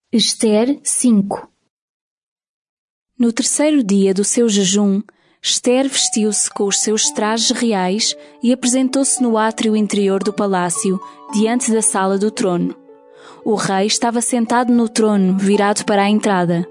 Ester 5. No terceiro dia do seu jejum, Ester vestiu-se com os seus trajes reais e apresentou-se no átrio interior do palácio, diante da sala do trono. O rei estava sentado no trono, virado para a entrada.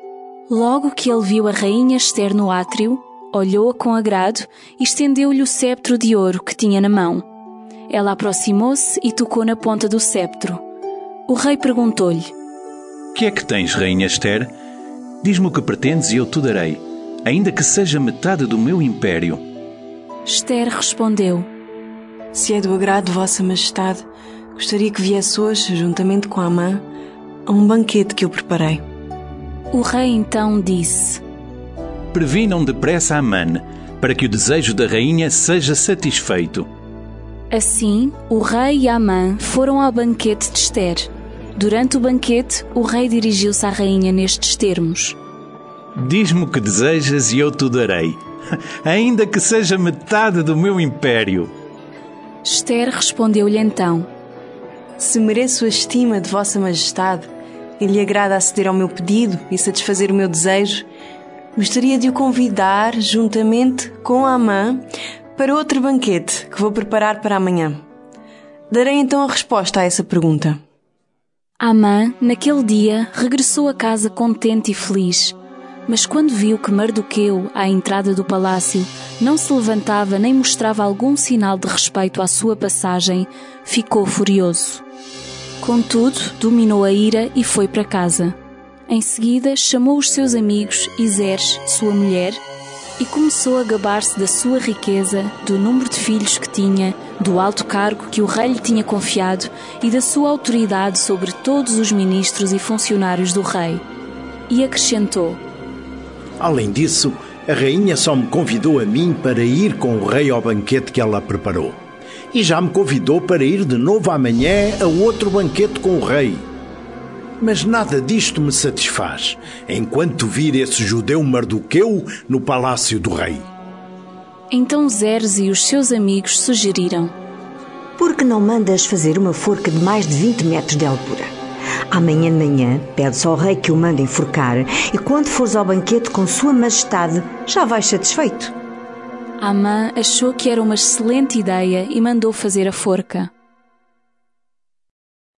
Logo que ele viu a rainha Ester no átrio, olhou-a com agrado e estendeu-lhe o cetro de ouro que tinha na mão. Ela aproximou-se e tocou na ponta do cetro. O rei perguntou-lhe: Que é que tens, rainha Ester? Diz-me o que pretendes e eu te darei, ainda que seja metade do meu império. Ester respondeu: Se é do agrado de Vossa Majestade, gostaria que viesse hoje, juntamente com Amã, a um banquete que eu preparei. O rei então disse: Previnam depressa Amã, para que o desejo da rainha seja satisfeito. Assim, o rei e Amã foram ao banquete de Ester. Durante o banquete, o rei dirigiu-se à rainha nestes termos: Diz-me o que desejas e eu te darei, ainda que seja metade do meu império. Ester respondeu-lhe então: Se mereço a estima de Vossa Majestade e lhe agrada aceder ao meu pedido e satisfazer o meu desejo, gostaria de o convidar, juntamente com Amã, para outro banquete que vou preparar para amanhã. Darei então a resposta a essa pergunta. Amã, naquele dia, regressou a casa contente e feliz. Mas quando viu que Mardoqueu, à entrada do palácio, não se levantava nem mostrava algum sinal de respeito à sua passagem, ficou furioso. Contudo, dominou a ira e foi para casa. Em seguida, chamou os seus amigos e Zeres, sua mulher, e começou a gabar-se da sua riqueza, do número de filhos que tinha, do alto cargo que o rei lhe tinha confiado e da sua autoridade sobre todos os ministros e funcionários do rei. E acrescentou: Além disso, a rainha só me convidou a mim para ir com o rei ao banquete que ela preparou. E já me convidou para ir de novo amanhã a outro banquete com o rei. Mas nada disto me satisfaz, enquanto vir esse judeu Mardoqueu no palácio do rei. Então Zeres e os seus amigos sugeriram: Por que não mandas fazer uma forca de mais de 20 metros de altura? Amanhã de manhã pede-se ao rei que o mande enforcar e quando fores ao banquete com sua majestade, já vais satisfeito. Amã achou que era uma excelente ideia e mandou fazer a forca.